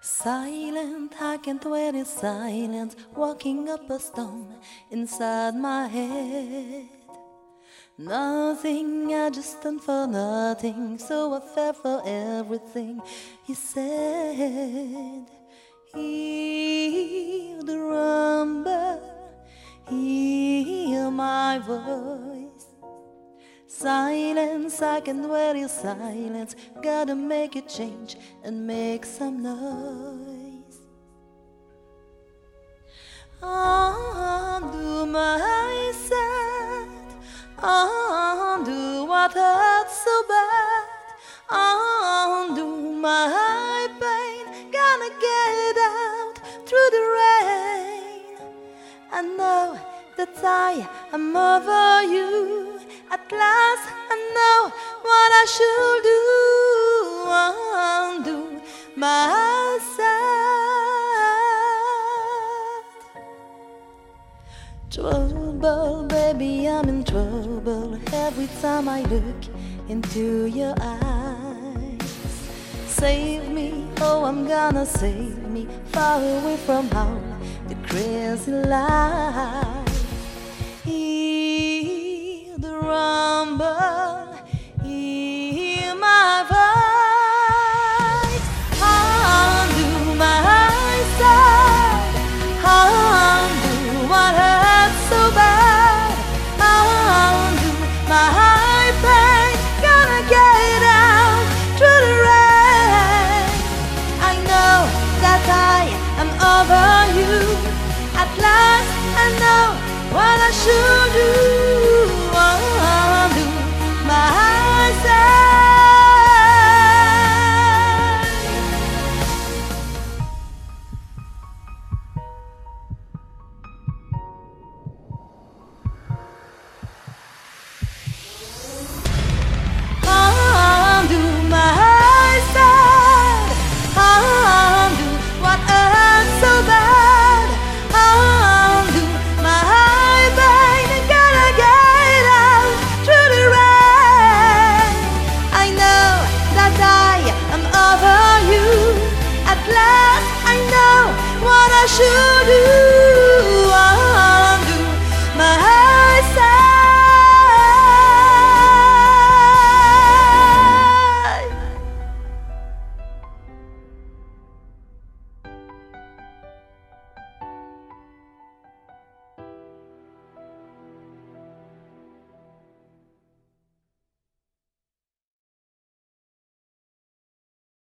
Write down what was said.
Silent, I can't wear this silence, walking up a stone inside my head. Nothing, I just stand for nothing, so I fell for everything he said. Hear the rumble, hear my voice. Silence, I can't wear your silence, gotta make a change and make some noise. Undo my sad, undo what hurts so bad, undo my pain, gonna get it out through the rain. I know that I am over you. At last I know what I should do. Undo my sad. Trouble, baby, I'm in trouble every time I look into your eyes. Save me, oh, I'm gonna save me, far away from all the crazy lies. Hear the rumble,